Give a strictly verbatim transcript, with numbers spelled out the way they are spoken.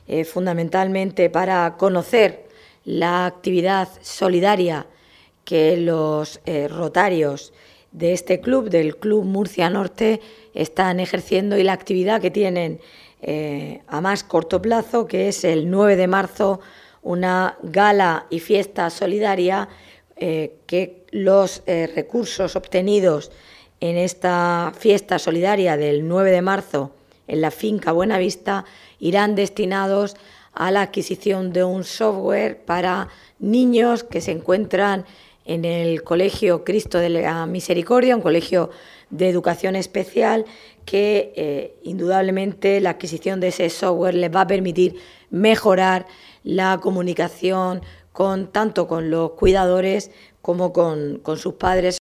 eh, fundamentalmente para conocer la actividad solidaria que los eh, rotarios de este club, del Club Murcia Norte, están ejerciendo y la actividad que tienen eh, a más corto plazo, que es el nueve de marzo, una gala y fiesta solidaria eh, que los eh, recursos obtenidos en esta fiesta solidaria del nueve de marzo en la finca Buenavista irán destinados a la adquisición de un software para niños que se encuentran en el Colegio Cristo de la Misericordia, un colegio de educación especial que eh, indudablemente la adquisición de ese software les va a permitir mejorar la comunicación con, tanto con los cuidadores como con, con sus padres.